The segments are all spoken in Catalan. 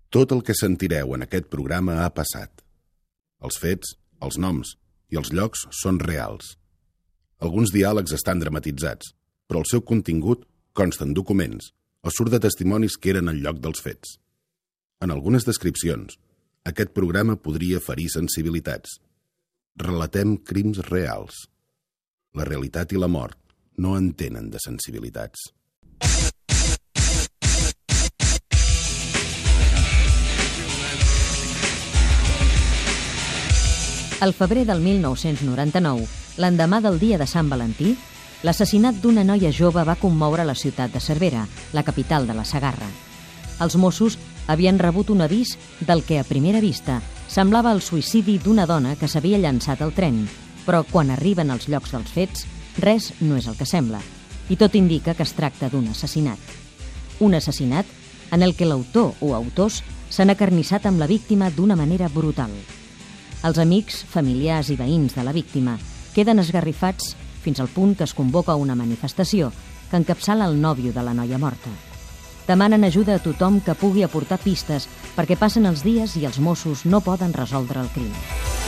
Tot el que sentireu en aquest programa ha passat. Els fets, els noms i els llocs són reals. Alguns diàlegs estan dramatitzats, però el seu contingut consta en documents o surt de testimonis que eren al lloc dels fets. En algunes descripcions, aquest programa podria ferir sensibilitats. Relatem crims reals. La realitat i la mort no entenen de sensibilitats. Al febrer del 1999, l'endemà del dia de Sant Valentí, l'assassinat d'una noia jove va commoure la ciutat de Cervera, la capital de la Segarra. Els Mossos havien rebut un avís del que a primera vista semblava el suïcidi d'una dona que s'havia llançat al tren, però quan arriben als llocs dels fets, res no és el que sembla, i tot indica que es tracta d'un assassinat. Un assassinat en el que l'autor o autors s'han acarnissat amb la víctima d'una manera brutal. Els amics, familiars i veïns de la víctima queden esgarrifats fins al punt que es convoca una manifestació que encapçala el nòvio de la noia morta. Demanen ajuda a tothom que pugui aportar pistes perquè passen els dies i els Mossos no poden resoldre el crim.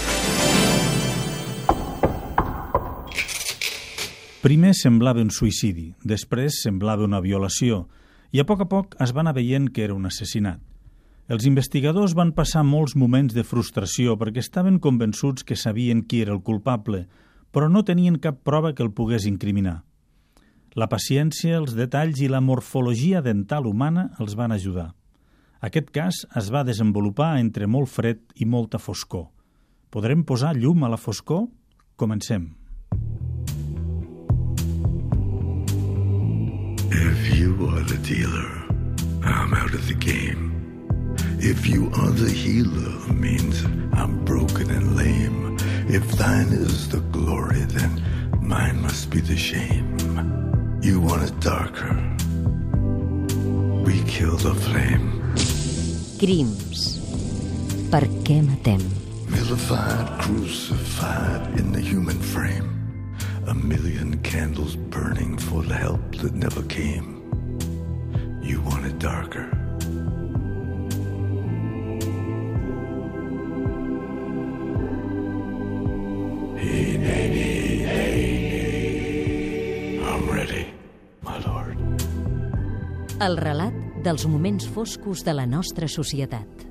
Primer semblava un suïcidi, després semblava una violació i a poc es va anar veient que era un assassinat. Els investigadors van passar molts moments de frustració perquè estaven convençuts que sabien qui era el culpable, però no tenien cap prova que el pogués incriminar. La paciència, els detalls i la morfologia dental humana els van ajudar. Aquest cas es va desenvolupar entre molt fred i molta foscor. Podrem posar llum a la foscor? Comencem. If you are the dealer, I'm out of the game. If you are the healer, means I'm broken and lame. If thine is the glory, then mine must be the shame. You want it darker, we kill the flame. Crims. Per què matem? Vilified, crucified in the human frame. A million candles burning for the help that never came. You want it darker. I'm ready, my lord. El relat dels moments foscos de la nostra societat.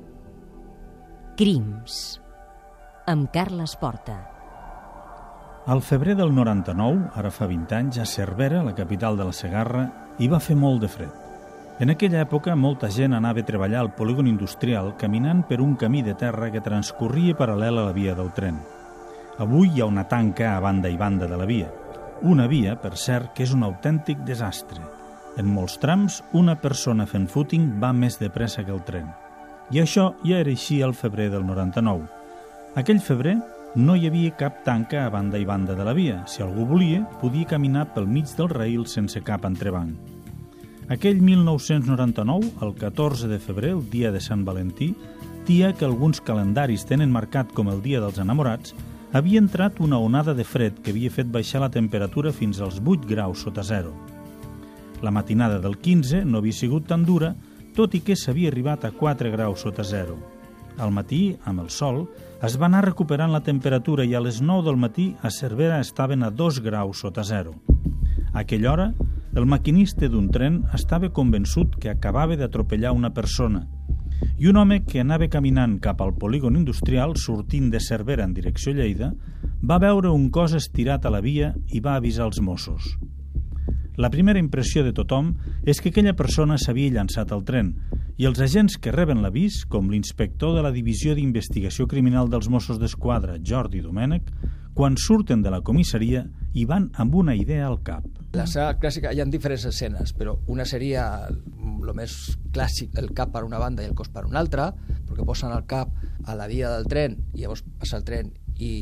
Crims. Amb Carles Porta. Al febrer del 99, ara fa 20 anys, a Cervera, la capital de la Segarra, hi va fer molt de fred. En aquella època, molta gent anava a treballar al polígon industrial caminant per un camí de terra que transcorria paral·lel a la via del tren. Avui hi ha una tanca a banda i banda de la via. Una via, per cert, que és un autèntic desastre. En molts trams, una persona fent footing va més de pressa que el tren. I això ja era així al febrer del 99. Aquell febrer no hi havia cap tanca a banda i banda de la via. Si algú volia, podia caminar pel mig del raïl sense cap entrebanc. Aquell 1999, el 14 de febrer, el dia de Sant Valentí, dia que alguns calendaris tenen marcat com el dia dels enamorats, havia entrat una onada de fred que havia fet baixar la temperatura fins als 8 graus sota zero. La matinada del 15 no havia sigut tan dura, tot i que s'havia arribat a 4 graus sota zero. Al matí, amb el sol, es va anar recuperant la temperatura i a les 9 del matí a Cervera estaven a 2 graus sota zero. A aquella hora, el maquinista d'un tren estava convençut que acabava d'atropellar una persona i un home que anava caminant cap al polígon industrial sortint de Cervera en direcció a Lleida va veure un cos estirat a la via i va avisar els Mossos. La primera impressió de tothom és que aquella persona s'havia llançat al tren i els agents que reben l'avís, com l'inspector de la Divisió d'Investigació Criminal dels Mossos d'Esquadra, Jordi Domènech, quan surten de la comissaria hi van amb una idea al cap. La saga clàssica, hi ha diferents escenes, però una seria el més clàssic, el cap per una banda i el cos per una altra, perquè posen el cap a la via del tren i llavors passa el tren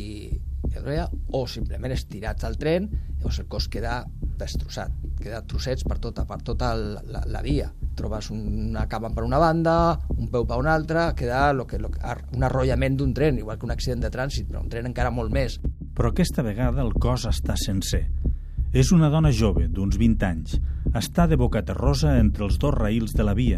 o simplement estirats al tren, llavors el cos queda destrossat, queda trossets per tota la via. Trobes una cama per una banda, un peu per una altra, queda un arrollament d'un tren, igual que un accident de trànsit, però un tren encara molt més. Però aquesta vegada el cos està sencer. És una dona jove, d'uns 20 anys. Està de bocaterrosa entre els dos raïls de la via.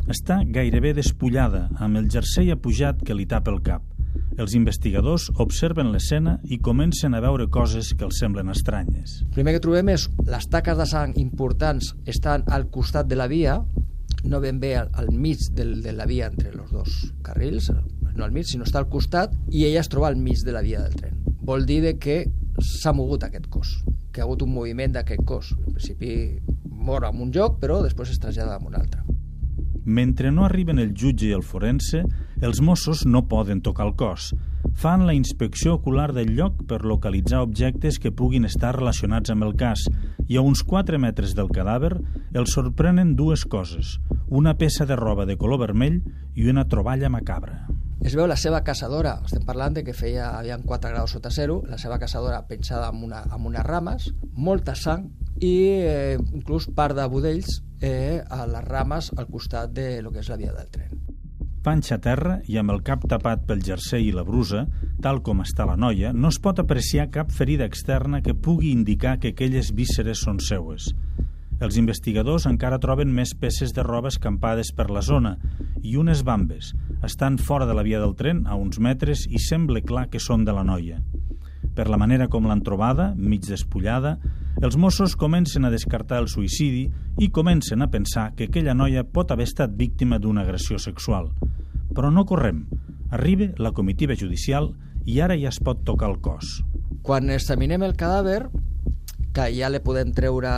Està gairebé despullada, amb el jersei apujat que li tapa el cap. Els investigadors observen l'escena i comencen a veure coses que els semblen estranyes. El primer que trobem és les taques de sang importants estan al costat de la via, no ben bé al mig de la via entre els dos carrils, no al mig, sinó està al costat, i ella es troba al mig de la via del tren. Vol dir que s'ha mogut aquest cos, que ha hagut un moviment d'aquest cos. En principi mor en un lloc, però després es trasllada a un altre. Mentre no arriben el jutge i el forense, els Mossos no poden tocar el cos. Fan la inspecció ocular del lloc per localitzar objectes que puguin estar relacionats amb el cas i a uns 4 metres del cadàver els sorprenen dues coses, una peça de roba de color vermell i una troballa macabra. Es veu la seva caçadora, estem parlant de que havien 4 graus sota zero, la seva caçadora penjada amb unes rames, molta sang i inclús part de budells a les rames al costat de lo que és la via del tren. Panxa a terra i amb el cap tapat pel jersei i la brusa, tal com està la noia, no es pot apreciar cap ferida externa que pugui indicar que aquelles vísceres són seues. Els investigadors encara troben més peces de roba escampades per la zona i unes bambes. Estan fora de la via del tren, a uns metres, i sembla clar que són de la noia. Per la manera com l'han trobada, mig despullada, els Mossos comencen a descartar el suïcidi i comencen a pensar que aquella noia pot haver estat víctima d'una agressió sexual. Però no correm. Arriba la comitiva judicial i ara ja es pot tocar el cos. Quan examinem el cadàver, que ja li podem treure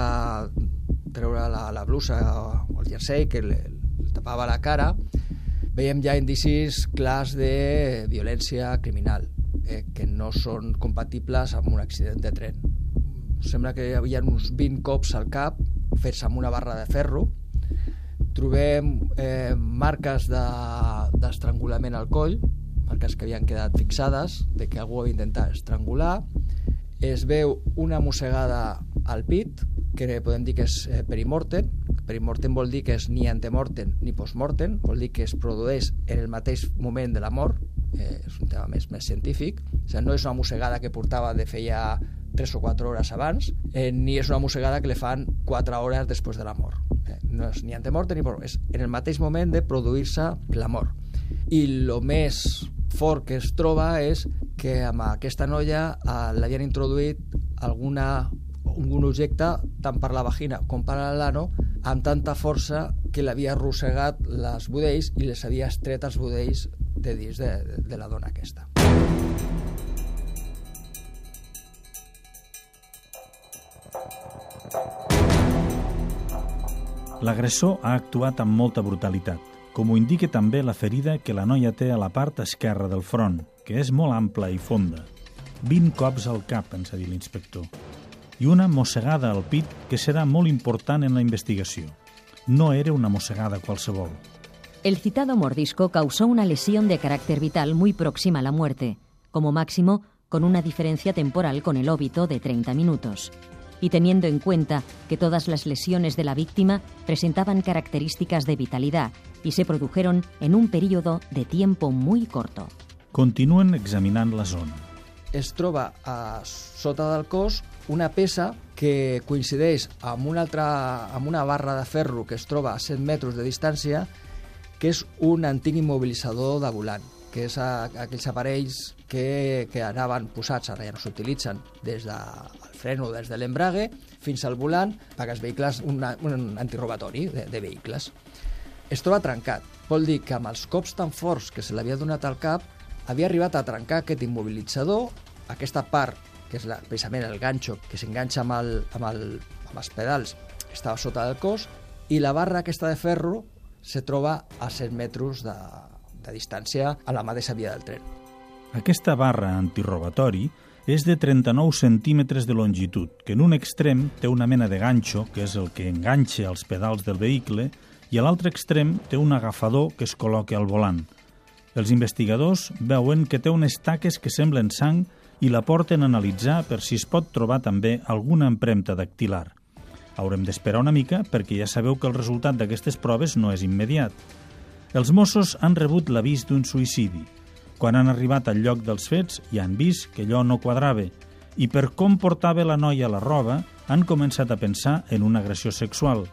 la blusa o el jersei que li tapava la cara, veiem ja indicis clars de violència criminal, que no són compatibles amb un accident de tren. Sembla que hi havia uns 20 cops al cap fets amb una barra de ferro. Trobem marques d'estrangulament al coll, marques que havien quedat fixades, de que algú havia intentat estrangular. Es veu una mossegada al pit, que podem dir que és perimortem. Perimortem vol dir que és ni antemortem ni postmortem, vol dir que es produeix en el mateix moment de la mort, és un tema més científic. O sigui, no és una mossegada que portava de feia 3 o 4 hores abans, ni és una mossegada que le fan 4 hores després de la mort. No és ni antemortem ni postmortem, és en el mateix moment de produir-se la mort. I el més fort que es troba és que amb aquesta noia l'havien introduït algun objecte tant per la vagina com per l'ano amb tanta força que l'havia arrossegat les budells i les havia estret els budells de dins de la dona aquesta. L'agressor ha actuat amb molta brutalitat, com ho indica també la ferida que la noia té a la part esquerra del front, que és molt ampla i fonda. 20 cops al cap, ens ha dit l'inspector. I una mossegada al pit que serà molt important en la investigació. No era una mossegada qualsevol. El citado mordisco causó una lesión de carácter vital muy próxima a la muerte, como máximo con una diferencia temporal con el óbito de 30 minutos. Y teniendo en cuenta que todas las lesiones de la víctima presentaban características de vitalidad y se produjeron en un período de tiempo muy corto. Continuen examinant la zona. Es troba a sota del cos una peça que coincideix amb una barra de ferro que es troba a 100 metres de distància, que és un antic immobilitzador de volant, que és aquells aparells que anaven posats, ara ja no s'utilitzen, des del fren o des de l'embrague fins al volant, perquè els vehicles, un antirobatori de vehicles. Es troba trencat. Vol dir que amb els cops tan forts que se l'havia donat al cap, havia arribat a trencar aquest immobilitzador, aquesta part, que és precisament el ganxo que s'enganxa amb els pedals, estava sota del cos, i la barra aquesta de ferro se troba a 100 metres de distància a la mateixa via del tren. Aquesta barra antirobatori és de 39 centímetres de longitud, que en un extrem té una mena de ganxo, que és el que enganxa els pedals del vehicle, i a l'altre extrem té un agafador que es col·loca al volant. Els investigadors veuen que té unes taques que semblen sang i la porten a analitzar per si es pot trobar també alguna empremta dactilar. Haurem d'esperar una mica perquè ja sabeu que el resultat d'aquestes proves no és immediat. Els Mossos han rebut l'avís d'un suïcidi. Quan han arribat al lloc dels fets ja han vist que allò no quadrava i per com portava la noia la roba han començat a pensar en una agressió sexual.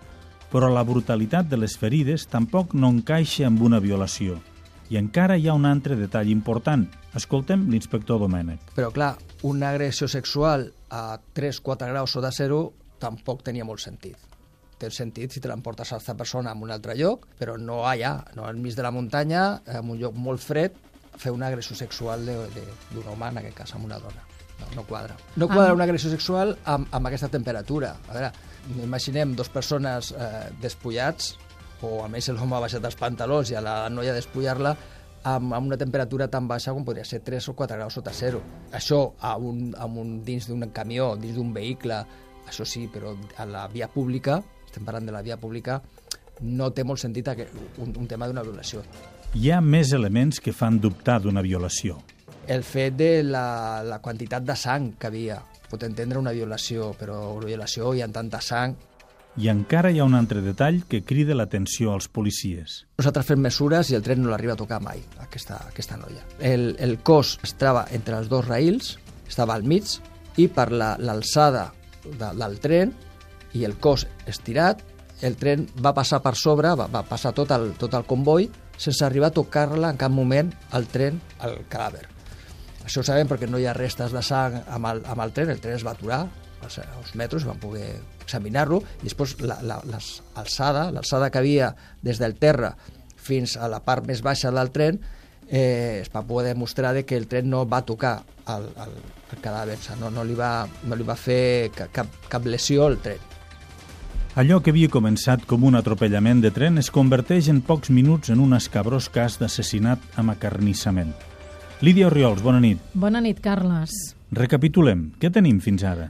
però la brutalitat de les ferides tampoc no encaixa amb una violació. I encara hi ha un altre detall important. Escoltem l'inspector Domènech. Però clar, una agressió sexual a 3-4 graus sota zero tampoc tenia molt sentit. Té sentit si te l'emportes a aquesta persona en un altre lloc, però no allà, no al mig de la muntanya, en un lloc molt fred, fer una agressió sexual d'un home, en aquest cas, amb una dona. No quadra. No quadra una agressió sexual amb aquesta temperatura. A veure, imaginem dues persones despullats, o almenys l'home ha baixat els pantalons i a la noia despullar-la amb una temperatura tan baixa com podria ser 3 o 4 graus sota zero. Això dins d'un camió, dins d'un vehicle, això sí, però a la via pública, estem parlant de la via pública, no té molt sentit un tema d'una violació. Hi ha més elements que fan dubtar d'una violació. El fet de la quantitat de sang que havia. Pot entendre una violació, però una violació hi ha tanta sang. I encara hi ha un altre detall que crida l'atenció als policies. Nosaltres fem mesures i el tren no l'arriba a tocar mai, aquesta noia. El cos es troba entre els dos raïls, estava al mig, i per l'alçada del tren i el cos estirat, el tren va passar per sobre, va passar tot el comboi, sense arribar a tocar-la en cap moment al tren, al cadàver. Això ho sabem perquè no hi ha restes de sang amb el tren es va aturar a uns metres, van poder examinar-lo, i després l'alçada que havia des del terra fins a la part més baixa del tren es va poder demostrar que el tren no va tocar el cadàver, no li va fer cap lesió al tren. Allò que havia començat com un atropellament de tren es converteix en pocs minuts en un escabrós cas d'assassinat amb acarnissament. Lídia Orriols, bona nit. Bona nit, Carles. Recapitulem. Què tenim fins ara?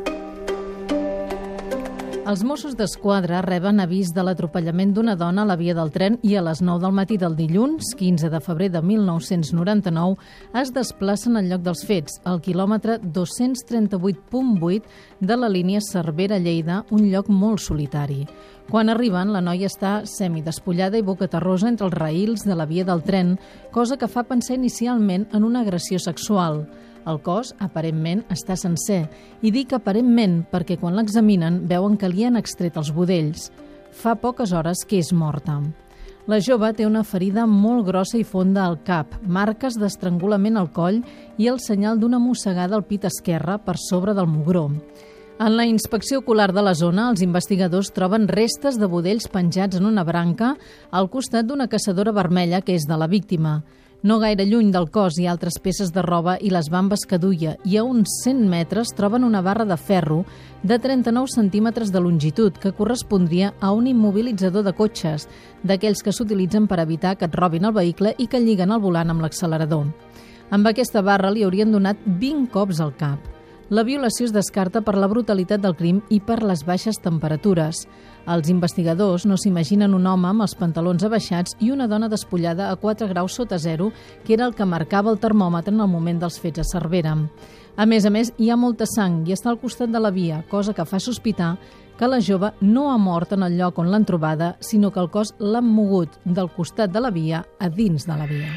Els Mossos d'Esquadra reben avís de l'atropellament d'una dona a la via del tren i a les 9 del matí del dilluns, 15 de febrer de 1999, es desplacen al lloc dels fets, al quilòmetre 238.8 de la línia Cervera-Lleida, un lloc molt solitari. Quan arriben, la noia està semidespullada i bocaterrosa entre els raïls de la via del tren, cosa que fa pensar inicialment en una agressió sexual. El cos, aparentment, està sencer. I dic aparentment perquè quan l'examinen veuen que li han extret els budells. Fa poques hores que és morta. La jove té una ferida molt grossa i fonda al cap, marques d'estrangulament al coll i el senyal d'una mossegada al pit esquerre per sobre del mugró. En la inspecció ocular de la zona, els investigadors troben restes de budells penjats en una branca al costat d'una caçadora vermella que és de la víctima. No gaire lluny del cos hi ha altres peces de roba i les bambes que duia, i a uns 100 metres troben una barra de ferro de 39 centímetres de longitud que correspondria a un immobilitzador de cotxes, d'aquells que s'utilitzen per evitar que et robin el vehicle i que lliguen el volant amb l'accelerador. Amb aquesta barra li haurien donat 20 cops al cap. La violació es descarta per la brutalitat del crim i per les baixes temperatures. Els investigadors no s'imaginen un home amb els pantalons abaixats i una dona despullada a 4 graus sota zero, que era el que marcava el termòmetre en el moment dels fets a Cervera. A més, hi ha molta sang i està al costat de la via, cosa que fa sospitar que la jove no ha mort en el lloc on l'han trobada, sinó que el cos l'han mogut del costat de la via a dins de la via.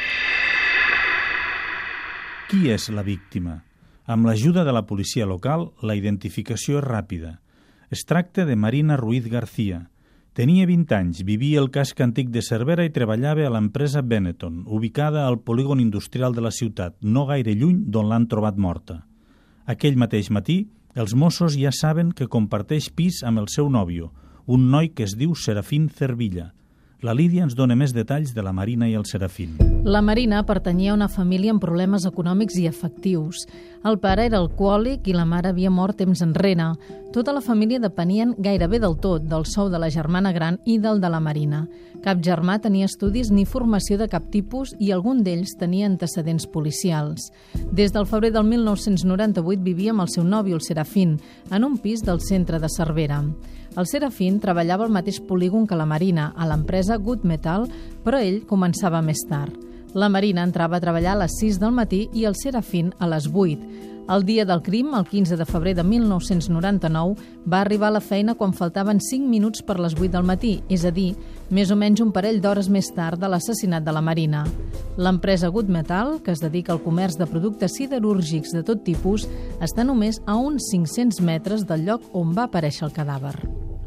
Qui és la víctima? Amb l'ajuda de la policia local, la identificació és ràpida. Es tracta de Marina Ruiz García. Tenia 20 anys, vivia al casc antic de Cervera i treballava a l'empresa Benetton, ubicada al polígon industrial de la ciutat, no gaire lluny d'on l'han trobat morta. Aquell mateix matí, els Mossos ja saben que comparteix pis amb el seu nòvio, un noi que es diu Serafín Cervilla. La Lídia ens dona més detalls de la Marina i el Serafín. La Marina pertanyia a una família amb problemes econòmics i afectius. El pare era alcohòlic i la mare havia mort temps enrere. Tota la família depenien gairebé del tot del sou de la germana gran i del de la Marina. Cap germà tenia estudis ni formació de cap tipus i algun d'ells tenia antecedents policials. Des del febrer del 1998 vivia amb el seu nòvio, el Serafín, en un pis del centre de Cervera. El Serafín treballava al mateix polígon que la Marina, a l'empresa Good Metal, però ell començava més tard. La Marina entrava a treballar a les 6 del matí i el Serafín a les 8. El dia del crim, el 15 de febrer de 1999, va arribar a la feina quan faltaven 5 minuts per les 8 del matí, és a dir, més o menys un parell d'hores més tard de l'assassinat de la Marina. L'empresa Good Metal, que es dedica al comerç de productes siderúrgics de tot tipus, està només a uns 500 metres del lloc on va aparèixer el cadàver.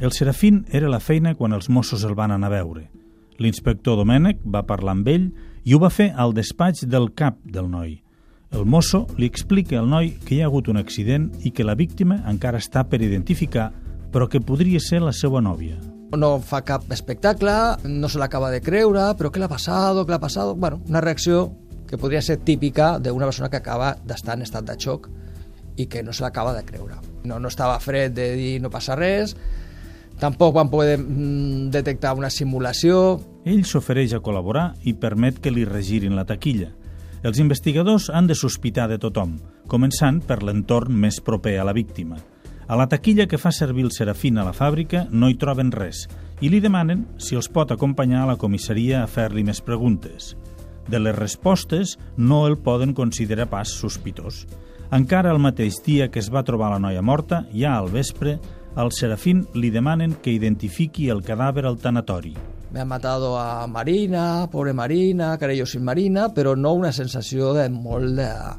El Serafín era a la feina quan els Mossos el van anar a veure. L'inspector Domènech va parlar amb ell i ho va fer al despatx del cap del noi. El mosso li explica al noi que hi ha hagut un accident i que la víctima encara està per identificar, però que podria ser la seva nòvia. No fa cap espectacle, no se l'acaba de creure, però què l'ha passat? Bueno, una reacció que podria ser típica d'una persona que acaba d'estar en estat de xoc i que no se l'acaba de creure. No estava fred de dir no passa res, tampoc van poder detectar una simulació. Ell s'ofereix a col·laborar i permet que li regirin la taquilla. Els investigadors han de sospitar de tothom, començant per l'entorn més proper a la víctima. A la taquilla que fa servir el Serafín a la fàbrica no hi troben res i li demanen si els pot acompanyar a la comissaria a fer-li més preguntes. De les respostes no el poden considerar pas sospitós. Encara el mateix dia que es va trobar la noia morta, ja al vespre, al Serafín li demanen que identifiqui el cadàver al tanatori. Me han matado a Marina, pobre Marina, querello sin Marina, però no una sensació de molt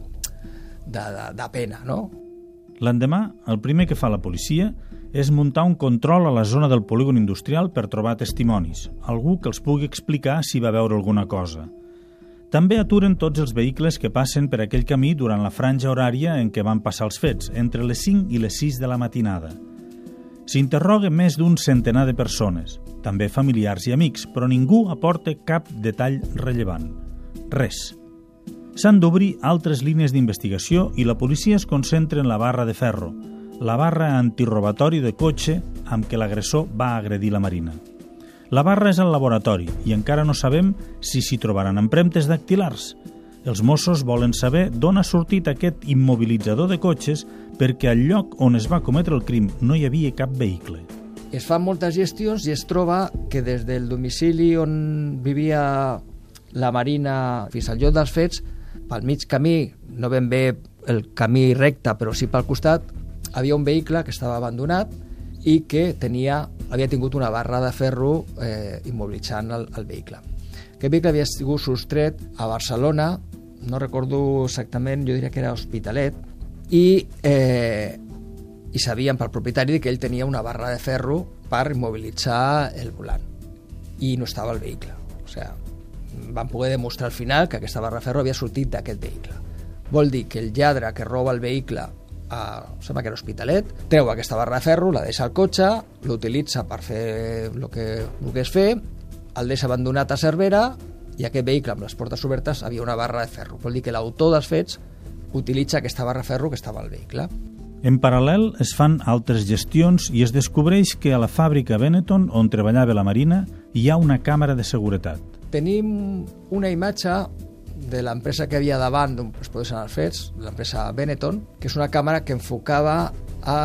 de pena, no? L'endemà, el primer que fa la policia és muntar un control a la zona del polígon industrial per trobar testimonis, algú que els pugui explicar si va veure alguna cosa. També aturen tots els vehicles que passen per aquell camí durant la franja horària en què van passar els fets, entre les 5 i les 6 de la matinada. S'interroga més d'un centenar de persones, també familiars i amics, però ningú aporta cap detall rellevant. Res. S'han d'obrir altres línies d'investigació i la policia es concentra en la barra de ferro, la barra antirobatori de cotxe amb què l'agressor va agredir la Marina. La barra és al laboratori i encara no sabem si s'hi trobaran empremtes dactilars. Els Mossos volen saber d'on ha sortit aquest immobilitzador de cotxes perquè al lloc on es va cometre el crim no hi havia cap vehicle. Es fan moltes gestions i es troba que des del domicili on vivia la Marina fins al lloc dels fets, pel mig camí, no ben bé el camí recte, però sí pel costat, havia un vehicle que estava abandonat i que havia tingut una barra de ferro immobilitzant el vehicle. Aquest vehicle havia sigut sostret a Barcelona, no recordo exactament, jo diria que era Hospitalet, i sabien pel propietari que ell tenia una barra de ferro per immobilitzar el volant. I no estava el vehicle. O sigui, van poder demostrar al final que aquesta barra de ferro havia sortit d'aquest vehicle. Vol dir que el lladre que roba el vehicle sembla que era Hospitalet, treu aquesta barra de ferro, la deixa al cotxe, l'utilitza per fer el que volgués fer, el deixa abandonat a Cervera i aquest vehicle amb les portes obertes havia una barra de ferro. Vol dir que l'autor dels fets utilitza aquesta barra de ferro que estava al vehicle. En paral·lel es fan altres gestions i es descobreix que a la fàbrica Benetton, on treballava la Marina, hi ha una càmera de seguretat. Tenim una imatge de l'empresa que havia davant d'on es poden anar els fets, l'empresa Benetton, que és una càmera que enfocava a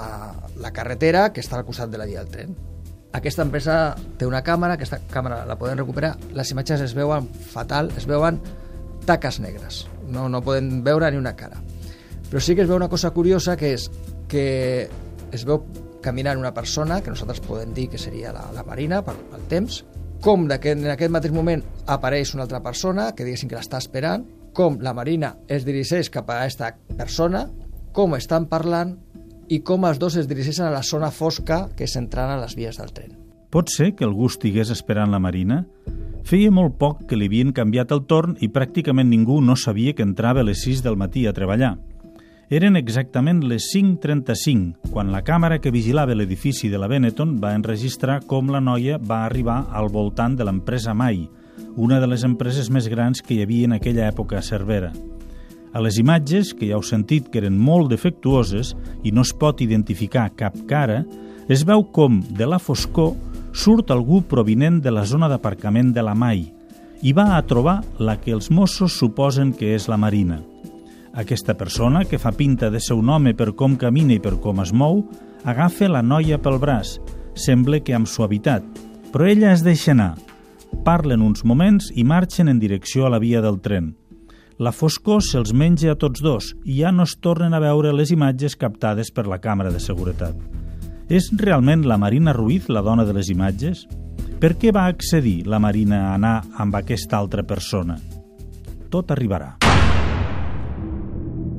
la carretera que està al costat de la via del tren. Aquesta empresa té una càmera, aquesta càmera la podem recuperar, les imatges es veuen fatal, es veuen taques negres, no poden veure ni una cara. Però sí que es veu una cosa curiosa, que és que es veu caminant una persona, que nosaltres podem dir que seria la Marina pel temps, com en aquest mateix moment apareix una altra persona, que diguéssim que l'està esperant, com la Marina es dirigeix cap a aquesta persona, com estan parlant i com els dos es dirigeixen a la zona fosca que és entrant a les vies del tren. Pot ser que algú estigués esperant la Marina? Feia molt poc que li havien canviat el torn i pràcticament ningú no sabia que entrava a les 6 del matí a treballar. Eren exactament les 5:35, quan la càmera que vigilava l'edifici de la Benetton va enregistrar com la noia va arribar al voltant de l'empresa Mai, una de les empreses més grans que hi havia en aquella època a Cervera. A les imatges, que ja heu sentit que eren molt defectuoses i no es pot identificar cap cara, es veu com, de la foscor, surt algú provinent de la zona d'aparcament de la Mai i va a trobar la que els Mossos suposen que és la Marina. Aquesta persona, que fa pinta de ser un home per com camina i per com es mou, agafa la noia pel braç, sembla que amb suavitat, però ella es deixa anar. Parlen uns moments i marxen en direcció a la via del tren. La foscor se'ls menja a tots dos i ja no es tornen a veure les imatges captades per la càmera de seguretat. És realment la Marina Ruiz la dona de les imatges? Per què va accedir la Marina a anar amb aquesta altra persona? Tot arribarà.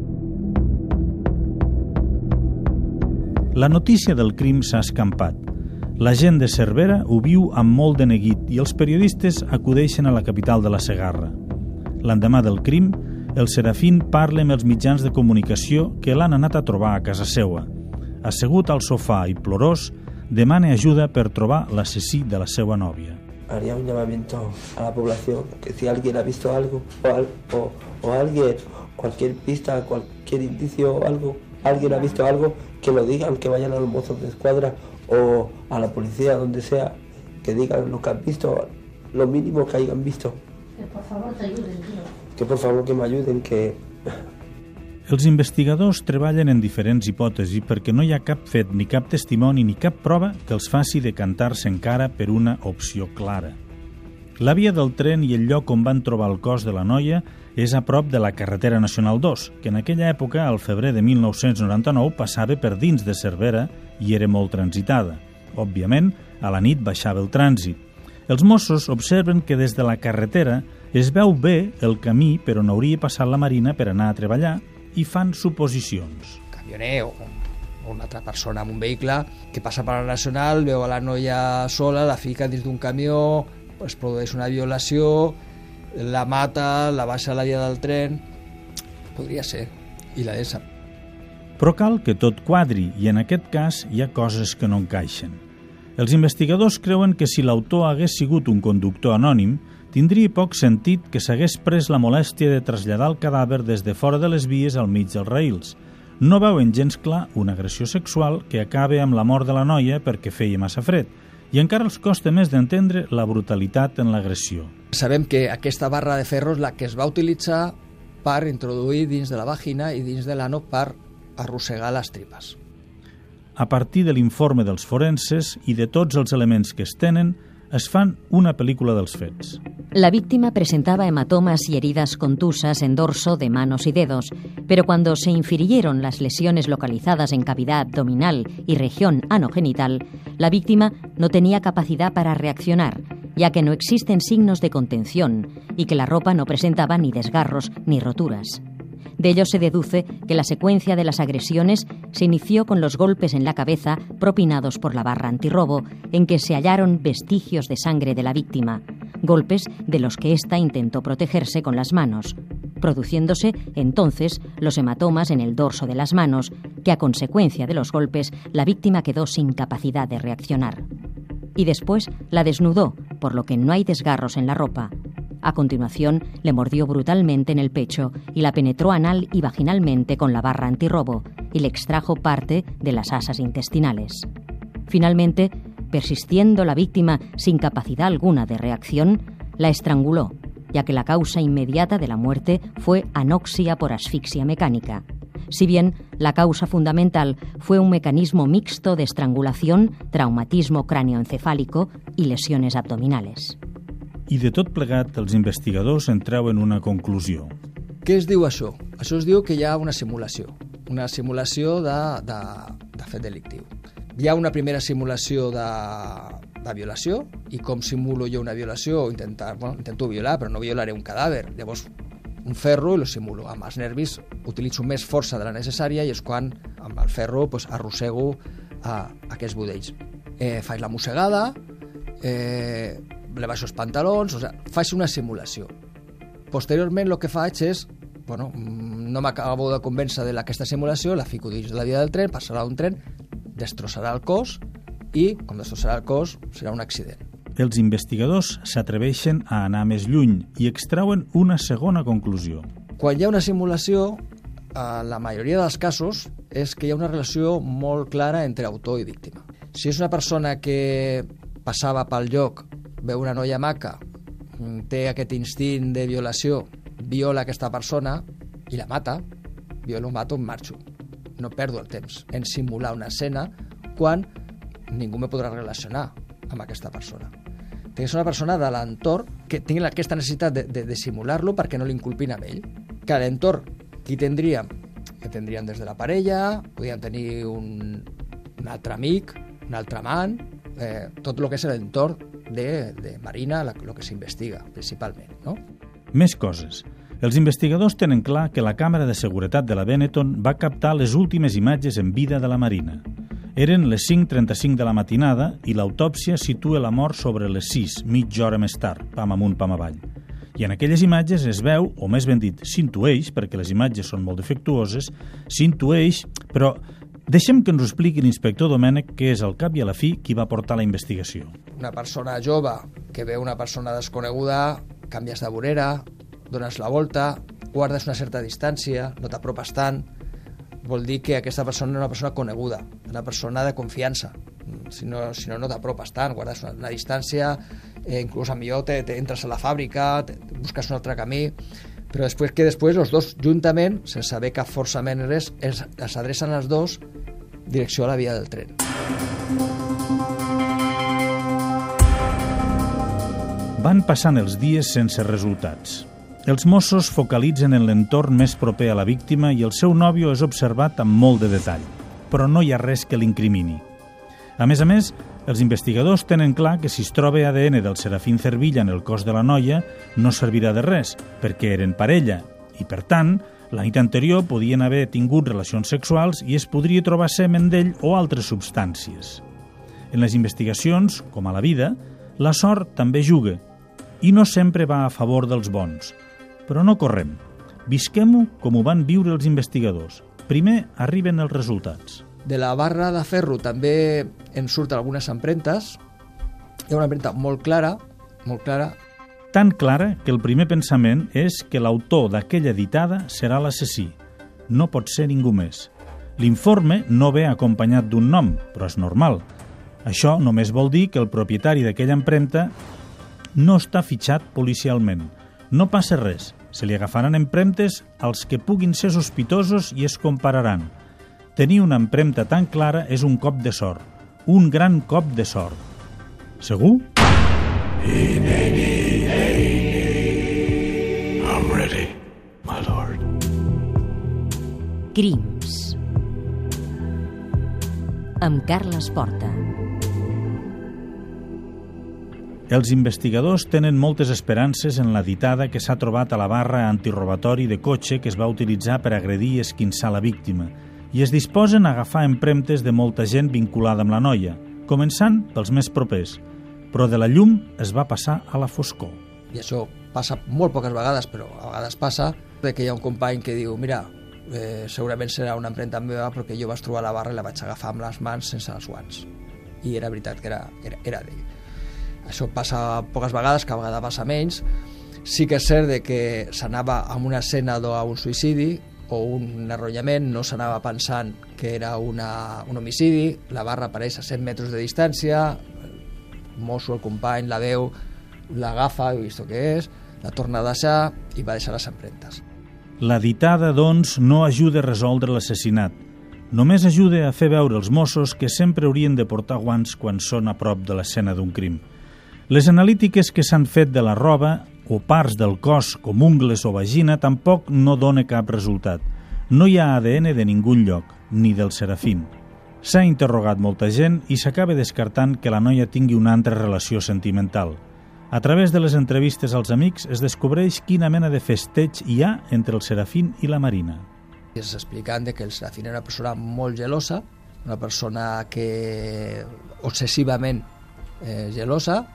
La notícia del crim s'ha escampat. La gent de Cervera ho viu amb molt de neguit i els periodistes acudeixen a la capital de la Segarra. L'endemà del crim, el Serafín parla amb els mitjans de comunicació que l'han anat a trobar a casa seua. Assegut al sofà i plorós, demana ajuda per trobar l'assassí de la seva nòvia. Haría un llamamiento a la población que si alguien ha visto algo o alguien, cualquier pista, cualquier indicio o algo, alguien ha visto algo, que lo digan, que vayan a los mozos de escuadra o a la policía, donde sea, que digan lo que han visto, lo mínimo que hayan visto. Que por favor te ayuden, tío. Que por favor que me ayuden, que... Els investigadors treballen en diferents hipòtesis perquè no hi ha cap fet, ni cap testimoni, ni cap prova que els faci decantar-se encara per una opció clara. La via del tren i el lloc on van trobar el cos de la noia és a prop de la carretera nacional 2, que en aquella època, al febrer de 1999, passava per dins de Cervera i era molt transitada. Òbviament, a la nit baixava el trànsit. Els Mossos observen que des de la carretera es veu bé el camí per on hauria passat la Marina per anar a treballar i fan suposicions. Un camioner o una altra persona amb un vehicle que passa per la Nacional, veu a la noia sola, la fica dins d'un camió, es produeix una violació, la mata, la baixa a la via del tren... Podria ser, i la deixa. Però cal que tot quadri i en aquest cas hi ha coses que no encaixen. Els investigadors creuen que si l'autor hagués sigut un conductor anònim, tindria poc sentit que s'hagués pres la molèstia de traslladar el cadàver des de fora de les vies al mig dels raïls. No veuen gens clar una agressió sexual que acabe amb la mort de la noia perquè feia massa fred, i encara els costa més d'entendre la brutalitat en l'agressió. Sabem que aquesta barra de ferro és la que es va utilitzar per introduir dins de la vagina i dins de l'ano per arrossegar les tripes. A partir de l'informe dels forenses i de tots els elements que es tenen, es fan una pel·lícula dels fets. La víctima presentaba hematomas y heridas contusas en dorso de manos y dedos, pero cuando se infirieron las lesiones localizadas en cavidad abdominal y región anogenital, la víctima no tenía capacidad para reaccionar, ya que no existen signos de contención y que la ropa no presentaba ni desgarros ni roturas. De ello se deduce que la secuencia de las agresiones se inició con los golpes en la cabeza propinados por la barra antirrobo, en que se hallaron vestigios de sangre de la víctima, golpes de los que ésta intentó protegerse con las manos, produciéndose entonces los hematomas en el dorso de las manos, que a consecuencia de los golpes la víctima quedó sin capacidad de reaccionar. Y después la desnudó, por lo que no hay desgarros en la ropa. A continuación, le mordió brutalmente en el pecho y la penetró anal y vaginalmente con la barra antirrobo y le extrajo parte de las asas intestinales. Finalmente, persistiendo la víctima sin capacidad alguna de reacción, la estranguló, ya que la causa inmediata de la muerte fue anoxia por asfixia mecánica, si bien la causa fundamental fue un mecanismo mixto de estrangulación, traumatismo cráneoencefálico y lesiones abdominales. I de tot plegat, els investigadors en treuen una conclusió. Què es diu això? Això es diu que hi ha una simulació de fet delictiu. Hi ha una primera simulació de violació, i com simulo jo una violació? Intento violar, però no violaré un cadàver. Llavors, un ferro i lo simulo. Amb els nervis utilitzo més força de la necessària i és quan amb el ferro arrossego aquests budells. Faig la mossegada, le baixo els pantalons, faig una simulació. Posteriorment el que faig és, no m'acabo de convèncer d'aquesta simulació, la fico dins de la via del tren, passarà un tren, destrossarà el cos i, com destrossarà el cos, serà un accident. Els investigadors s'atreveixen a anar més lluny i extrauen una segona conclusió. Quan hi ha una simulació, la majoria dels casos és que hi ha una relació molt clara entre autor i víctima. Si és una persona que passava pel lloc, veu una noia maca, té aquest instint de violació, viola aquesta persona i la mata, violo, mato, em marxo. No perdo el temps en simular una escena quan ningú me podrà relacionar amb aquesta persona. Té que ser una persona de l'entorn que tingui aquesta necessitat de simular-lo perquè no l'inculpin amb ell. Que l'entorn, qui tindríem? Que tindríem des de la parella, podríem tenir un altre amic, un altre amant, tot el que és l'entorn de Marina, el que s'investiga principalment, no? Més coses. Els investigadors tenen clar que la càmera de seguretat de la Benetton va captar les últimes imatges en vida de la Marina. Eren les 5:35 de la matinada i l'autòpsia situa la mort sobre les 6, mitja hora més tard, pam amunt, pam avall. I en aquelles imatges es veu, o més ben dit, s'intueix, perquè les imatges són molt defectuoses, s'intueix, però deixem que ens ho expliqui l'inspector Domènech, que és al cap i a la fi qui va portar la investigació. Una persona jove que veu una persona desconeguda, canvies de vorera, dones la volta, guardes una certa distància, no t'apropes tant, vol dir que aquesta persona és una persona coneguda, una persona de confiança. Si no, no t'apropes tant, guardes una distància, inclús millor entres a la fàbrica, busques un altre camí, però després els dos juntament, sense saber cap forçament res, s'adrecen els dos direcció a la via del tren. Van passant els dies sense resultats. Els Mossos focalitzen en l'entorn més proper a la víctima i el seu nòvio és observat amb molt de detall, però no hi ha res que l'incrimini. A més, els investigadors tenen clar que si es troba ADN del Serafín Cervilla en el cos de la noia no servirà de res, perquè eren parella i, per tant, la nit anterior podien haver tingut relacions sexuals i es podria trobar semen d'ell o altres substàncies. En les investigacions, com a la vida, la sort també juga i no sempre va a favor dels bons. Però no correm. Visquem-ho com ho van viure els investigadors. Primer arriben els resultats. De la barra de ferro també en surten algunes empremtes. Hi ha una empremta molt clara, tan clara que el primer pensament és que l'autor d'aquella ditada serà l'assassí. No pot ser ningú més. L'informe no ve acompanyat d'un nom, però és normal. Això només vol dir que el propietari d'aquella empremta no està fitxat policialment. No passa res. Se li agafaran empremtes als que puguin ser sospitosos i es compararan. Tenir una empremta tan clara és un cop de sort. Un gran cop de sort. Segur? I'm ready, my lord. Crims. Amb Carles Porta. Els investigadors tenen moltes esperances en la ditada que s'ha trobat a la barra antirobatori de cotxe que es va utilitzar per agredir i esquinçar la víctima i es disposen a agafar empremtes de molta gent vinculada amb la noia, començant pels més propers. Però de la llum es va passar a la foscor. I això passa molt poques vegades, però a vegades passa que hi ha un company que diu mira, segurament serà una empremta meva perquè jo vaig trobar la barra i la vaig agafar amb les mans sense els guants. I era veritat que era d'ell. Això passa poques vegades, cada vegada passa menys. Sí que és cert que s'anava amb una escena d'un suïcidi o un arrollament, no s'anava pensant que era un homicidi, la barra apareix a 100 metres de distància, el mosso, el company, la veu, l'agafa, he vist què és, la torna a deixar i va deixar les empremtes. La ditada, doncs, no ajuda a resoldre l'assassinat. Només ajuda a fer veure als Mossos que sempre haurien de portar guants quan són a prop de l'escena d'un crim. Les analítiques que s'han fet de la roba o parts del cos com ungles o vagina tampoc no dona cap resultat. No hi ha ADN de ningú lloc, ni del Serafín. S'ha interrogat molta gent i s'acaba descartant que la noia tingui una altra relació sentimental. A través de les entrevistes als amics es descobreix quina mena de festeig hi ha entre el Serafín i la Marina. Es explicant que el Serafín era una persona molt gelosa, una persona que obsessivament gelosa,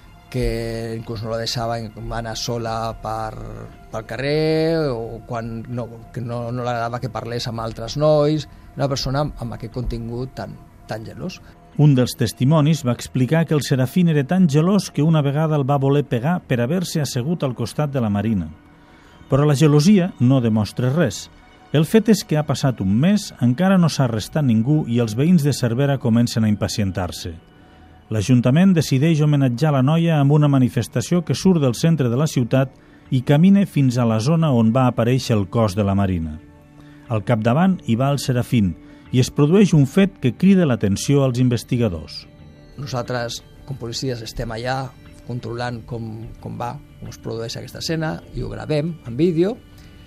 que inclús no la deixava anar sola pel carrer o quan que no l'agradava que parlés amb altres nois, una persona amb aquest contingut tan gelós. Un dels testimonis va explicar que el Serafín era tan gelós que una vegada el va voler pegar per haver-se assegut al costat de la Marina. Però la gelosia no demostra res. El fet és que ha passat un mes, encara no s'ha arrestat ningú i els veïns de Cervera comencen a impacientar-se. L'Ajuntament decideix homenatjar la noia amb una manifestació que surt del centre de la ciutat i camina fins a la zona on va aparèixer el cos de la Marina. Al capdavant hi va el Serafín i es produeix un fet que crida l'atenció als investigadors. Nosaltres, com policies, estem allà controlant com es produeix aquesta escena i ho gravem en vídeo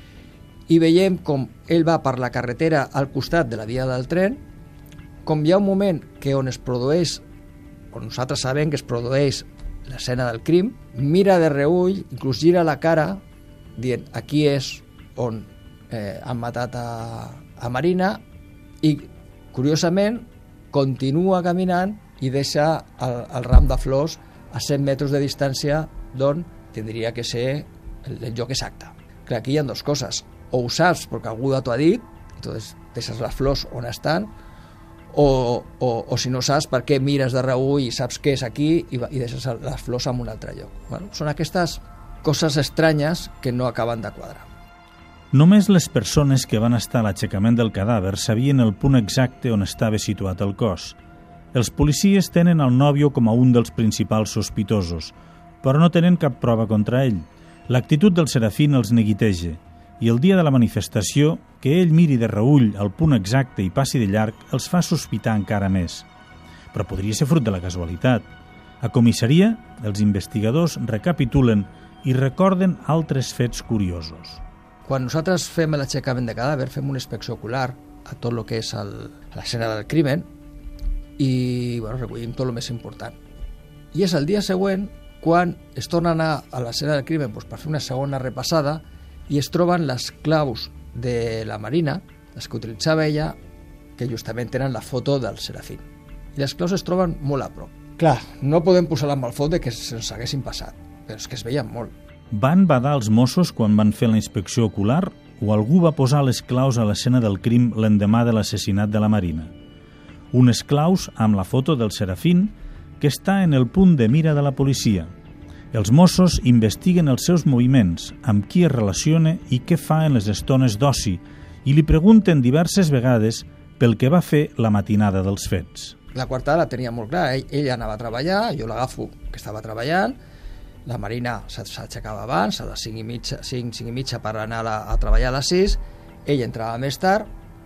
i veiem com ell va per la carretera al costat de la via del tren, com hi ha un moment que on es produeix, on nosaltres sabem que es produeix l'escena del crim, mira de reull, inclús gira la cara, dient aquí és on han matat a Marina i, curiosament, continua caminant i deixa el ram de flors a 100 metres de distància d'on tindria que ser el lloc exacte. Clar, aquí hi ha dues coses. O ho saps perquè algú t'ho ha dit, entonces deixes les flors on estan, o si no saps per què mires de reüll i saps que és aquí i deixes les flors en un altre lloc. Bueno, són aquestes coses estranyes que no acaben de quadrar. Només les persones que van estar a l'aixecament del cadàver sabien el punt exacte on estava situat el cos. Els policies tenen el nòvio com a un dels principals sospitosos, però no tenen cap prova contra ell. L'actitud del Serafín els neguiteja, i el dia de la manifestació, que ell miri de reüll al punt exacte i passi de llarg, els fa sospitar encara més. Però podria ser fruit de la casualitat. A comissaria, els investigadors recapitulen i recorden altres fets curiosos. Quan nosaltres fem l'aixecament de cadàver, fem una inspecció ocular a tot el que és l'escena del crimen i recollim tot el més important. I és el dia següent quan es torna a anar a l'escena del crimen per fer una segona repassada i es troben les claus de la Marina, les que utilitzava ella, que justament tenen la foto del Serafín. I les claus es troben molt a prop. Clar, no podem posar-la amb el fot de que se'ns haguessin passat, però és que es veien molt. Van badar els Mossos quan van fer la inspecció ocular o algú va posar les claus a l'escena del crim l'endemà de l'assassinat de la Marina? Unes claus amb la foto del Serafín que està en el punt de mira de la policia. Els Mossos investiguen els seus moviments, amb qui es relaciona i què fa en les estones d'oci, i li pregunten diverses vegades pel que va fer la matinada dels fets. La coartada la tenia molt clar, ell anava a treballar, jo l'agafo que estava treballant, la Marina s'aixecava abans, a les 5 i mitja per anar a treballar a les 6, ell entrava més tard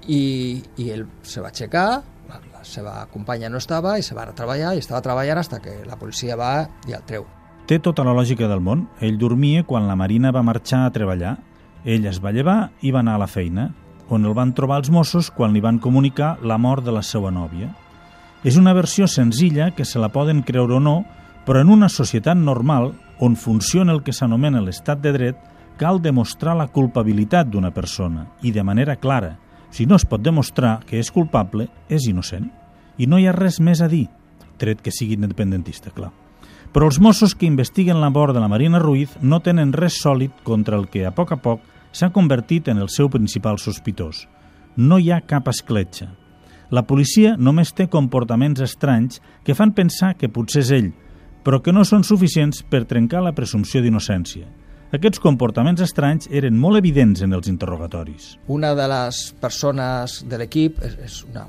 i ell se va aixecar, la seva companya no estava i se va anar a treballar i estava treballant fins que la policia va i el treu. Té tota la lògica del món. Ell dormia quan la Marina va marxar a treballar. Ell es va llevar i va anar a la feina, on el van trobar els Mossos quan li van comunicar la mort de la seva nòvia. És una versió senzilla que se la poden creure o no, però en una societat normal, on funciona el que s'anomena l'estat de dret, cal demostrar la culpabilitat d'una persona, i de manera clara. Si no es pot demostrar que és culpable, és innocent. I no hi ha res més a dir, tret que sigui independentista, clar. Però els Mossos que investiguen la mort de la Marina Ruiz no tenen res sòlid contra el que a poc s'ha convertit en el seu principal sospitós. No hi ha cap escletxa. La policia només té comportaments estranys que fan pensar que potser és ell, però que no són suficients per trencar la presumpció d'innocència. Aquests comportaments estranys eren molt evidents en els interrogatoris. Una de les persones de l'equip és una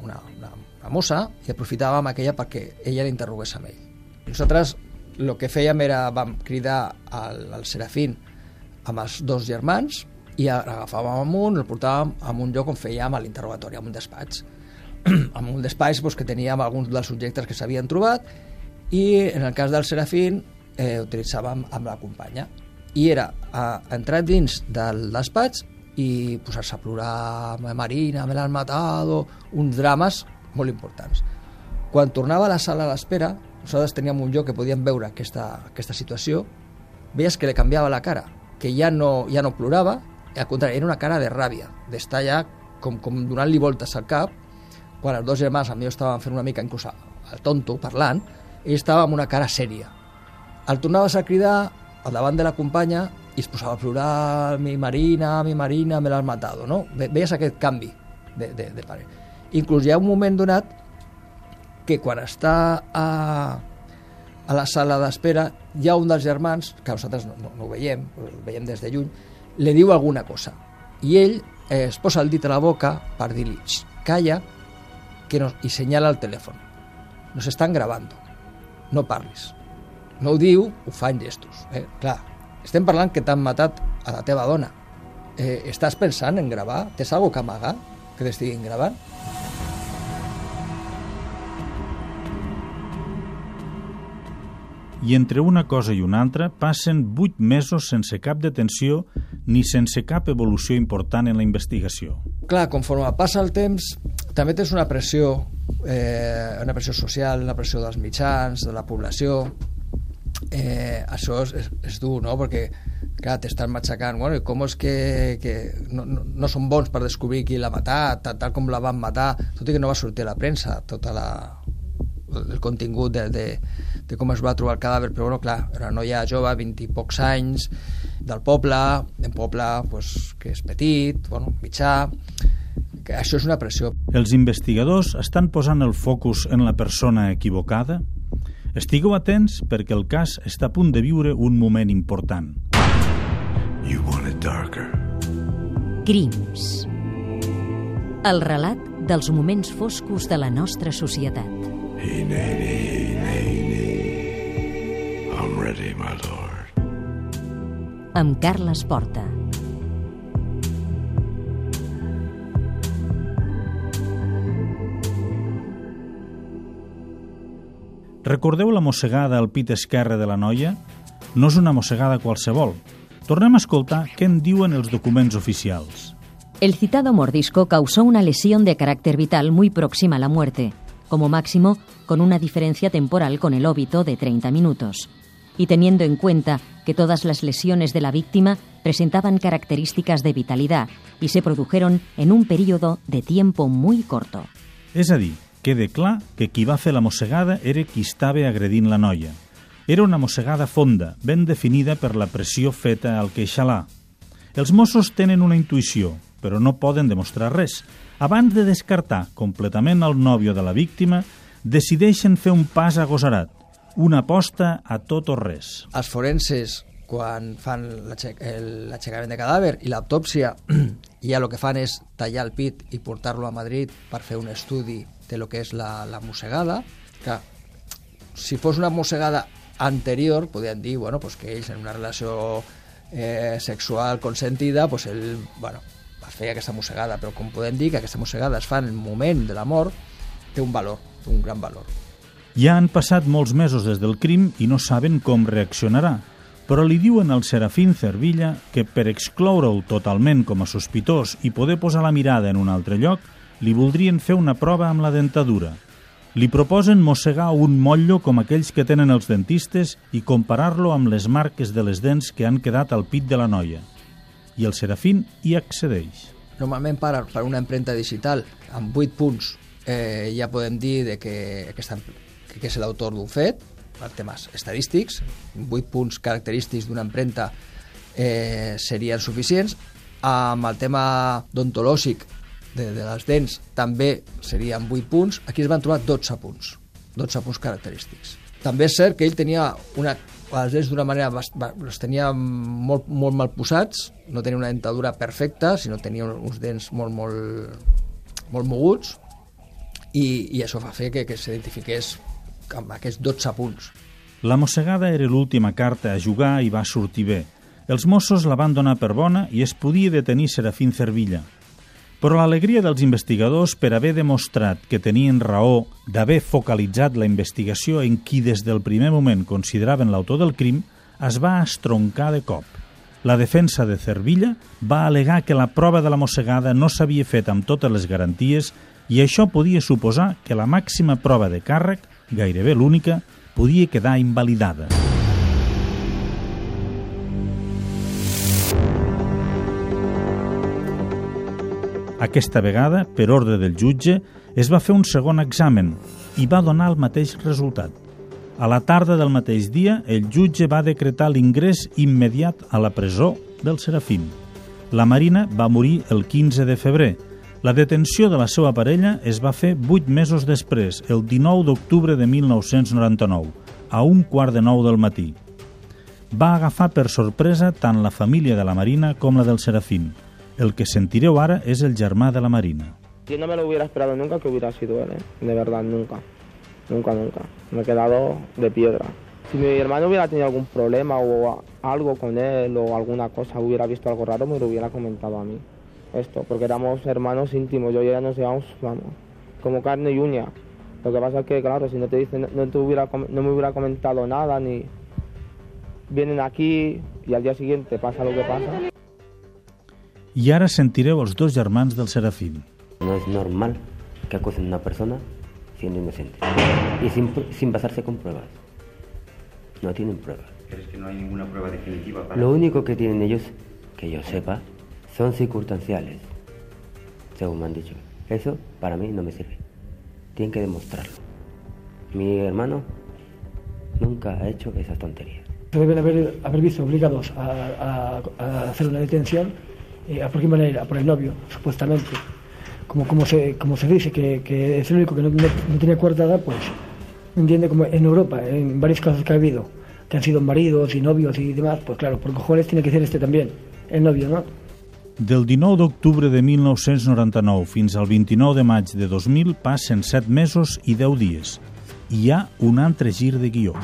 mossa i aprofitàvem aquella perquè ella l'interrogués amb ell. Nosaltres el que fèiem era, vam cridar al Serafín amb els dos germans i l'agafàvem amunt, el portàvem a un lloc on fèiem l'interrogatori, en un despatx. En un despatx que teníem alguns dels subjectes que s'havien trobat i en el cas del Serafín utilitzàvem amb la companya. I era entrar dins del despatx i posar-se a plorar, Marina, me l'han matado, uns drames molt importants. Quan tornava a la sala d'espera, nosaltres teníem un lloc que podíem veure aquesta situació, veies que li canviava la cara, que ja no plorava, al contrari, era una cara de ràbia, d'estar ja com donant-li voltes al cap, quan els dos germans amb mi estaven fent una mica inclús el tonto, parlant, ell estava amb una cara sèria. El tornaves a cridar al davant de la companya i es posava a plorar, mi Marina, me l'has matado, no? Veies aquest canvi de pare. Inclús hi ha un moment donat que quan està a la sala d'espera hi ha un dels germans, que nosaltres no ho veiem, ho veiem des de lluny, li diu alguna cosa i ell es posa el dit a la boca per dir-li, calla, i senyala el telèfon. Nos estan gravant, no parlis. No ho diu, ho fa en gestos. Clar, estem parlant que t'han matat a la teva dona. Estàs pensant en gravar? Tens alguna cosa que amagar que t'estiguin gravant? I entre una cosa i una altra passen 8 mesos sense cap detenció ni sense cap evolució important en la investigació. Clar, conforme passa el temps, també tens una pressió social, una pressió dels mitjans, de la població. Això és dur, no? Perquè clar, t'estan matxacant, bueno, i com és que no són bons per descobrir qui l'ha matat, tal com la van matar, tot i que no va sortir a la premsa tot el contingut de com es va trobar el cadàver, però bueno, clar, era una noia jove, 20 i pocs anys, del poble, un poble pues, que és petit, bueno, mitjà, que això és una pressió. Els investigadors estan posant el focus en la persona equivocada? Estigueu atents perquè el cas està a punt de viure un moment important. You want it darker. Crims. El relat dels moments foscos de la nostra societat. Hey, nay, I'm ready, my lord. Amb Carles Porta. Recordeu la mossegada al pit esquerre de la noia? No és una mossegada qualsevol. Tornem a escoltar què en diuen els documents oficials. El citado mordisco causó una lesión de carácter vital muy próxima a la muerte, como máximo con una diferencia temporal con el óbito de 30 minutos. Y teniendo en cuenta que todas las lesiones de la víctima presentaban características de vitalidad y se produjeron en un periodo de tiempo muy corto. És a dir, queda clar que qui va fer la mossegada era qui estava agredint la noia. Era una mossegada fonda, ben definida per la pressió feta al queixalà. Els Mossos tenen una intuïció, però no poden demostrar res. Abans de descartar completament el nòvio de la víctima, decideixen fer un pas agosarat, una aposta a tot o res. Els forenses, quan fan l'aixecament de cadàver i l'autòpsia, ja el que fan és tallar el pit i portar-lo a Madrid per fer un estudi de lo que és la mossegada. Que, si fos una mossegada anterior, podríem dir bueno, pues que ells en una relació sexual consentida, pues ell bueno, va fer aquesta mossegada, però com podem dir que aquesta mossegada es fa en el moment de la mort, té un valor, té un gran valor. Ja han passat molts mesos des del crim i no saben com reaccionarà, però li diuen al Serafín Cervilla que per excloure-ho totalment com a sospitós i poder posar la mirada en un altre lloc, li voldrien fer una prova amb la dentadura. Li proposen mossegar un motllo com aquells que tenen els dentistes i comparar-lo amb les marques de les dents que han quedat al pit de la noia. I el Serafín hi accedeix. Normalment per una empremta digital amb 8 punts ja podem dir que és l'autor d'un fet, per temes estadístics, 8 punts característics d'una empremta serien suficients. Amb el tema odontològic de les dents també serien 8 punts. Aquí es van trobar 12 punts característics. També és cert que ell tenia les dents d'una manera les tenia molt mal posats, no tenia una dentadura perfecta, sinó tenia uns dents molt moguts, i això fa fer que s'identifiqués amb aquests 12 punts. La mossegada era l'última carta a jugar i va sortir bé. Els Mossos la van donar per bona i es podia detenir Serafín Cervilla. Però l'alegria dels investigadors per haver demostrat que tenien raó d'haver focalitzat la investigació en qui des del primer moment consideraven l'autor del crim es va estroncar de cop. La defensa de Cervilla va al·legar que la prova de la mossegada no s'havia fet amb totes les garanties i això podia suposar que la màxima prova de càrrec, gairebé l'única, podia quedar invalidada. Aquesta vegada, per ordre del jutge, es va fer un segon examen i va donar el mateix resultat. A la tarda del mateix dia, el jutge va decretar l'ingrés immediat a la presó del Serafín. La Marina va morir el 15 de febrer. La detenció de la seva parella es va fer 8 mesos després, el 19 d'octubre de 1999, a 8:15 del matí. Va agafar per sorpresa tant la família de la Marina com la del Serafín. El que sentireu ara és el germà de la Marina. Yo no me lo hubiera esperado nunca que hubiera sido él, de verdad, nunca. Nunca. Me he quedado de piedra. Si mi hermano hubiera tenido algún problema o algo con él o alguna cosa, hubiera visto algo raro, me lo hubiera comentado a mí. Esto, porque éramos hermanos íntimos, yo y ella nos llevamos, vamos, como carne y uña. Lo que pasa es que, claro, si no te dicen, no me hubiera comentado nada, ni vienen aquí y al día siguiente pasa lo que pasa. I ara sentireu els dos germans del Serafín. No es normal que acusen a una persona siendo inocente y sin basarse con pruebas. No tienen pruebas. ¿Crees que no hay ninguna prueba definitiva para...? Lo único que tienen ellos, que yo sepa, son circunstanciales, según me han dicho. Eso para mí no me sirve. Tienen que demostrarlo. Mi hermano nunca ha hecho esas tonterías. Se deben haber visto obligados a hacer una detención a por qué manera, por el novio, supuestamente. Como se dice que es el único que no tiene coartada, pues entiende como en Europa, en varios casos que ha habido, que han sido maridos y novios y demás, pues claro, por cojones tiene que ser este también, el novio, ¿no? Del 19 d'octubre de 1999 fins al 29 de maig de 2000 passen 7 mesos i 10 dies. Hi ha un altre gir de guió.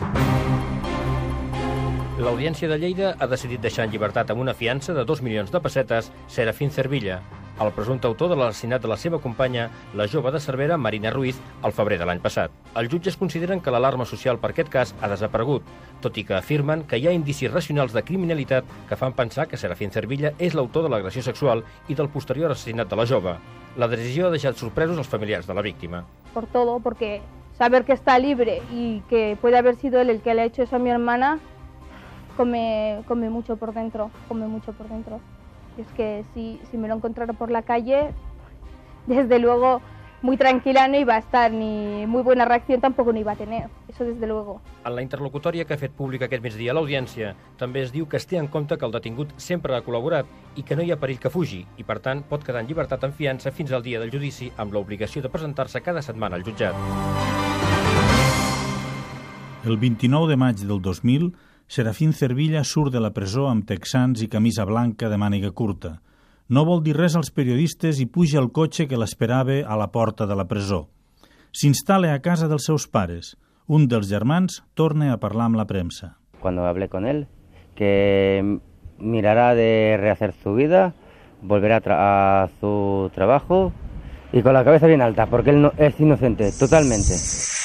L'Audiència de Lleida ha decidit deixar en llibertat amb una fiança de 2 milions de pessetes Serafín Cervilla, el presumpte autor de l'assassinat de la seva companya, la jove de Cervera, Marina Ruiz, al febrer de l'any passat. Els jutges consideren que l'alarma social per aquest cas ha desaparegut, tot i que afirmen que hi ha indicis racionals de criminalitat que fan pensar que Serafín Cervilla és l'autor de l'agressió sexual i del posterior assassinat de la jove. La decisió ha deixat sorpresos els familiars de la víctima. Por todo, porque saber que está libre y que puede haber sido él el que le ha hecho eso a mi hermana, come mucho por dentro, Es que si me lo encontrara por la calle, desde luego muy tranquila no iba a estar, ni muy buena reacción tampoco no iba a tener, eso desde luego. En la interlocutòria que ha fet pública aquest migdia a l'Audiència, també es diu que es té en compte que el detingut sempre ha col·laborat i que no hi ha perill que fugi i, per tant, pot quedar en llibertat en fiança fins al dia del judici amb l'obligació de presentar-se cada setmana al jutjat. El 29 de maig del 2000, Serafín Cervilla surt de la presó amb texans i camisa blanca de màniga curta. No vol dir res als periodistes i puja al cotxe que l'esperava a la porta de la presó. S'instal·la a casa dels seus pares. Un dels germans torna a parlar amb la premsa. Cuando hablé con él, que mirará de rehacer su vida, volverá a su trabajo y con la cabeza bien alta, porque él no, es inocente, totalmente.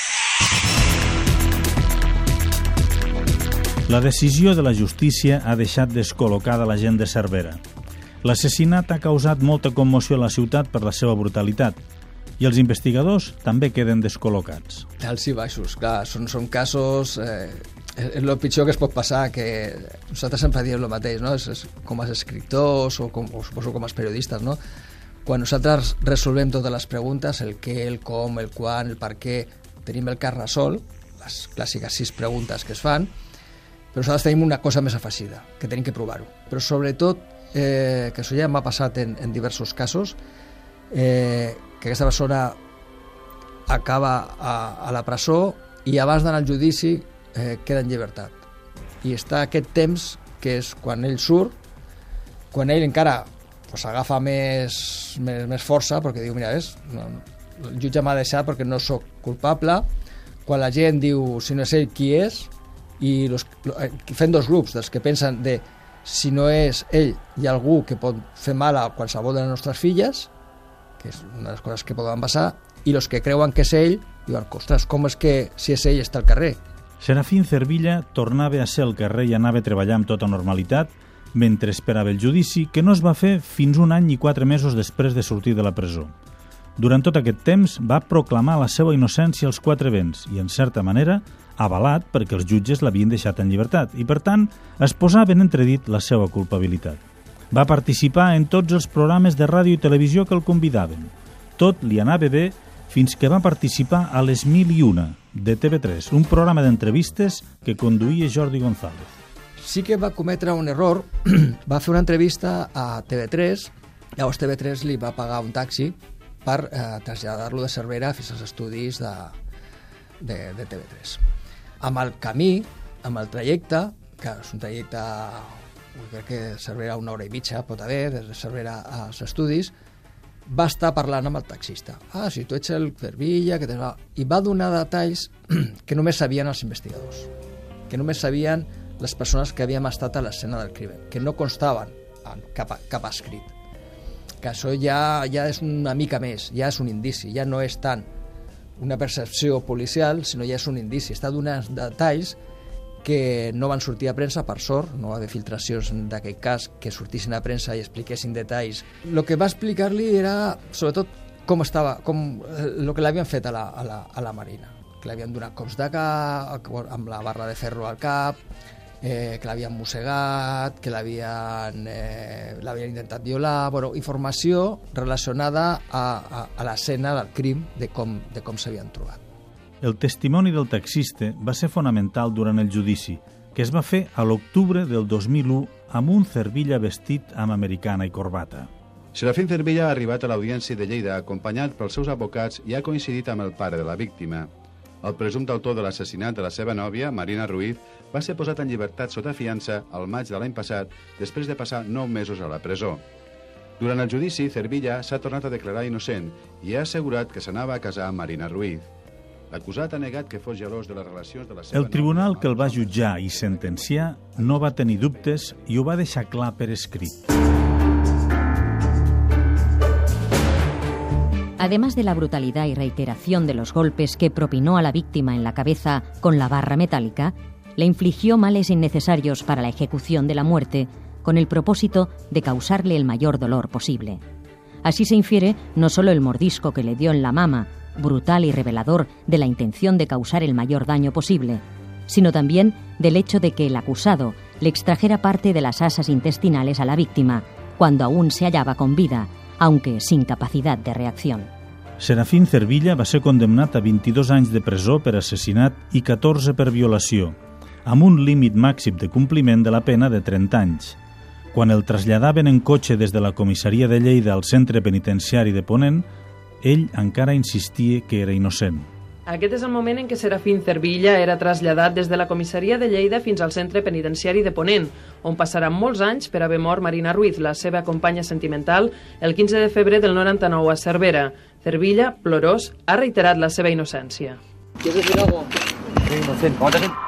La decisió de la justícia ha deixat descol·locada la gent de Cervera. L'assassinat ha causat molta commoció a la ciutat per la seva brutalitat i els investigadors també queden descol·locats. Alts i baixos, clar, són casos... és el pitjor que es pot passar, que nosaltres sempre diem el mateix, no? És com els escriptors o suposo com els periodistes, no? Quan nosaltres resolvem totes les preguntes, el què, el com, el quan, el per què, tenim el cas resolt, les clàssiques 6 preguntes que es fan, però nosaltres tenim una cosa més afegida, que tenim que provar-ho. Però sobretot, que això ja m'ha passat en diversos casos, que aquesta persona acaba a la presó i abans d'anar al judici queda en llibertat. I està aquest temps, que és quan ell surt, quan ell encara agafa més força, perquè diu, mira, el jutge m'ha deixat perquè no sóc culpable, quan la gent diu, si no és ell, qui és, i fent 2 grups, dels que pensen de si no és ell, hi ha algú que pot fer mal a qualsevol de les nostres filles, que és una de les coses que poden passar, i els que creuen que és ell, diuen, ostres, com és que si és ell està al carrer? Serafín Cervilla tornava a ser al carrer i anava a treballar amb tota normalitat mentre esperava el judici, que no es va fer fins 1 any i 4 mesos després de sortir de la presó. Durant tot aquest temps va proclamar la seva innocència als 4 vents i, en certa manera, avalat perquè els jutges l'havien deixat en llibertat i, per tant, es posava en entredit la seva culpabilitat. Va participar en tots els programes de ràdio i televisió que el convidaven. Tot li anava bé fins que va participar a Les 1001 de TV3, un programa d'entrevistes que conduïa Jordi González. Sí que va cometre un error, va fer una entrevista a TV3, llavors TV3 li va pagar un taxi per traslladar-lo de Cervera fins als estudis de TV3. Amb el camí, amb el trajecte, que és un trajecte, crec que Cervera 1 hora i mitja, pot haver, des de Cervera als estudis, va estar parlant amb el taxista. Si tu ets el Cervilla... I va donar detalls que només sabien els investigadors, que només sabien les persones que havíem estat a l'escena del crimen, que no constaven en cap escrit. Que això ja és una mica més, ja és un indici, ja no és tant una percepció policial, sinó ja és un indici. Està donant detalls que no van sortir a premsa, per sort, no va haver filtracions d'aquest cas que sortissin a premsa i expliquessin detalls. El que va explicar-li era, sobretot, com estava, el que l'havien fet a la Marina, que l'havien donat cops de cap, amb la barra de ferro al cap, que l'havien mossegat, que l'havien intentat violar, bueno, informació relacionada a l'escena del crim, de com s'havien trobat. El testimoni del taxista va ser fonamental durant el judici, que es va fer a l'octubre del 2001 amb un Cervilla vestit amb americana i corbata. Serafín Cervilla ha arribat a l'audiència de Lleida acompanyat pels seus advocats i ha coincidit amb el pare de la víctima. El presumpte autor de l'assassinat de la seva nòvia, Marina Ruiz, va ser posat en llibertat sota fiança al maig de l'any passat després de passar 9 mesos a la presó. Durant el judici, Cervilla s'ha tornat a declarar innocent i ha assegurat que s'anava a casar amb Marina Ruiz. L'acusat ha negat que fos gelós de les relacions de la seva... El tribunal que el va jutjar i sentenciar no va tenir dubtes i ho va deixar clar per escrit. Además de la brutalidad y reiteración de los golpes que propinó a la víctima en la cabeza con la barra metálica, le infligió males innecesarios para la ejecución de la muerte, con el propósito de causarle el mayor dolor posible. Así se infiere no solo el mordisco que le dio en la mama, brutal y revelador de la intención de causar el mayor daño posible, sino también del hecho de que el acusado le extrajera parte de las asas intestinales a la víctima, cuando aún se hallaba con vida, aunque sin capacidad de reacción. Serafín Cervilla va ser condemnat a 22 anys de presó per assassinat i 14 per violació, amb un límit màxim de compliment de la pena de 30 anys. Quan el traslladaven en cotxe des de la comissaria de Lleida al centre penitenciari de Ponent, ell encara insistia que era innocent. Aquest és el moment en què Serafín Cervilla era traslladat des de la comissaria de Lleida fins al centre penitenciari de Ponent, on passaran molts anys per haver mort Marina Ruiz, la seva companya sentimental, el 15 de febrer del 99 a Cervera. Cervilla, plorós, ha reiterat la seva innocència. ¿Quieres decir algo? Soy inocente. ¿Cómo te sientes?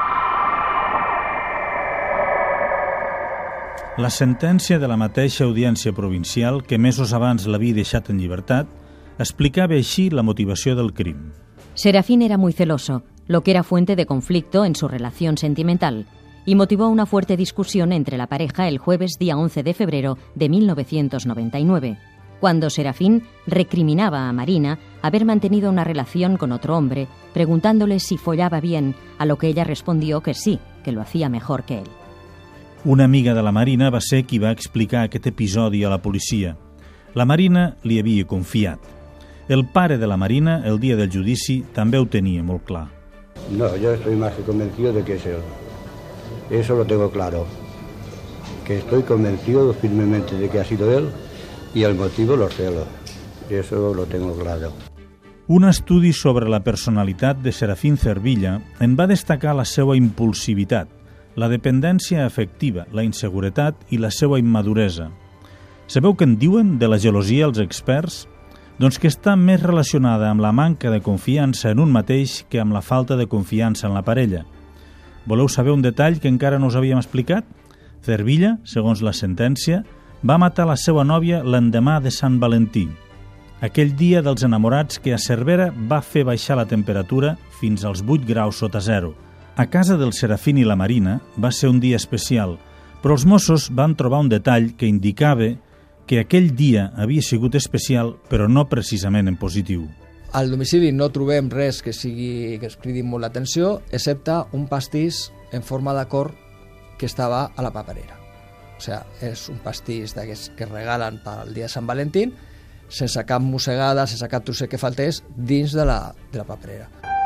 La sentència de la mateixa audiència provincial, que mesos abans l'havia deixat en llibertat, explicava així la motivació del crim. Serafín era muy celoso, lo que era fuente de conflicto en su relación sentimental, y motivó una fuerte discusión entre la pareja el jueves día 11 de febrero de 1999, cuando Serafín recriminaba a Marina haber mantenido una relación con otro hombre, preguntándole si follaba bien, a lo que ella respondió que sí, que lo hacía mejor que él. Una amiga de la Marina va ser qui va explicar aquest episodi a la policia. La Marina li havia confiat. El pare de la Marina, el dia del judici, també ho tenia molt clar. No, yo estoy más que convencido de que es él. Eso lo tengo claro. Que estoy convencido firmemente de que ha sido él y el motivo los celos. Eso lo tengo claro. Un estudi sobre la personalitat de Serafín Cervilla en va destacar la seva impulsivitat, la dependència afectiva, la inseguretat i la seva immaduresa. Sabeu què en diuen de la gelosia els experts? Doncs que està més relacionada amb la manca de confiança en un mateix que amb la falta de confiança en la parella. Voleu saber un detall que encara no us havíem explicat? Cervilla, segons la sentència, va matar la seva nòvia l'endemà de Sant Valentí, aquell dia dels enamorats que a Cervera va fer baixar la temperatura fins als 8 graus sota zero. A casa del Serafín i la Marina va ser un dia especial, però els Mossos van trobar un detall que indicava que aquell dia havia sigut especial, però no precisament en positiu. Al domicili no trobem res que es cridi molt l'atenció, excepte un pastís en forma de cor que estava a la paperera. O sigui, és un pastís d'aquests que regalen pel dia de Sant Valentín, sense cap mossegada, sense cap trosset que faltés, dins de la paperera.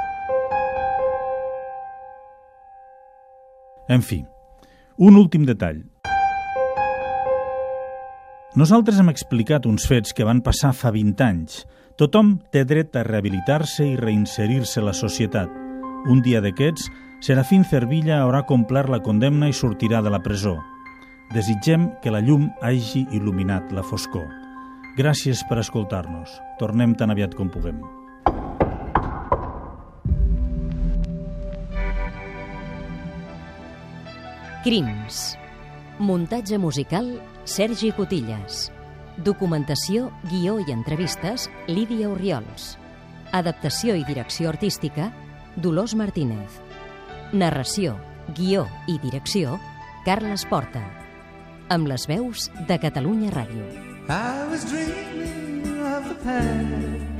En fi, un últim detall. Nosaltres hem explicat uns fets que van passar fa 20 anys. Tothom té dret a rehabilitar-se i reinserir-se a la societat. Un dia d'aquests, Serafín Cervilla haurà complert la condemna i sortirà de la presó. Desitgem que la llum hagi il·luminat la foscor. Gràcies per escoltar-nos. Tornem tan aviat com puguem. Crims. Muntatge musical, Sergi Cotillas. Documentació, guió i entrevistes, Lídia Orriols. Adaptació i direcció artística, Dolors Martínez. Narració, guió i direcció, Carles Porta. Amb les veus de Catalunya Ràdio. I was dreaming of the past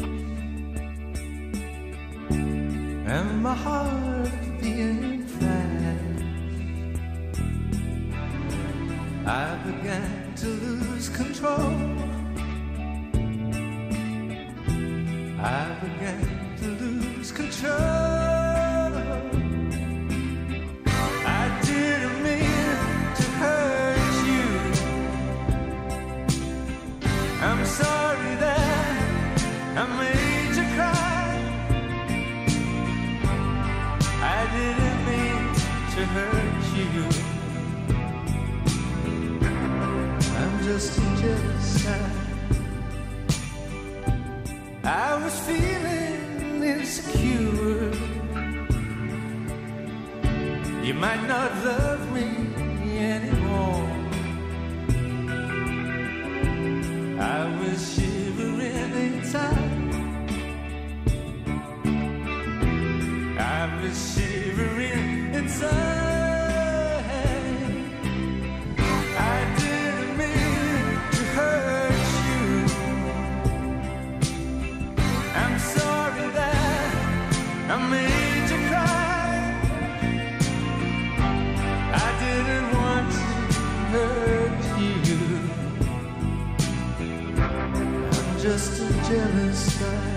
and my heart being fast. I began to lose control. I began to lose control. I didn't mean to hurt you. I'm sorry that I made you cry. I didn't mean to hurt you. I'm just a jealous guy. I was feeling insecure. You might not love me anymore. I was shivering inside. I was shivering inside. I didn't mean to hurt you. I'm sorry that I made you cry. I didn't want to hurt you. I'm just a jealous guy.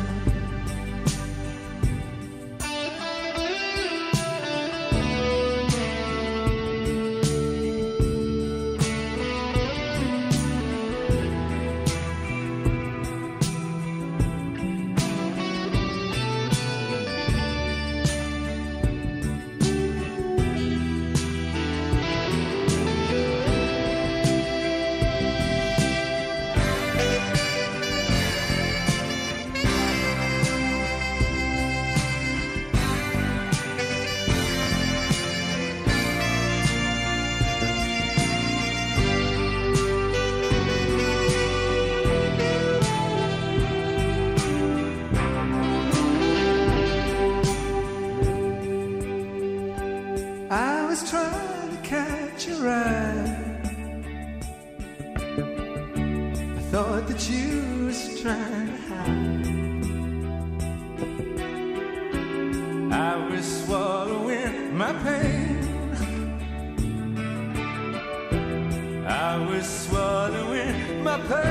I was trying to catch your eye. I thought that you was trying to hide. I was swallowing my pain. I was swallowing my pain.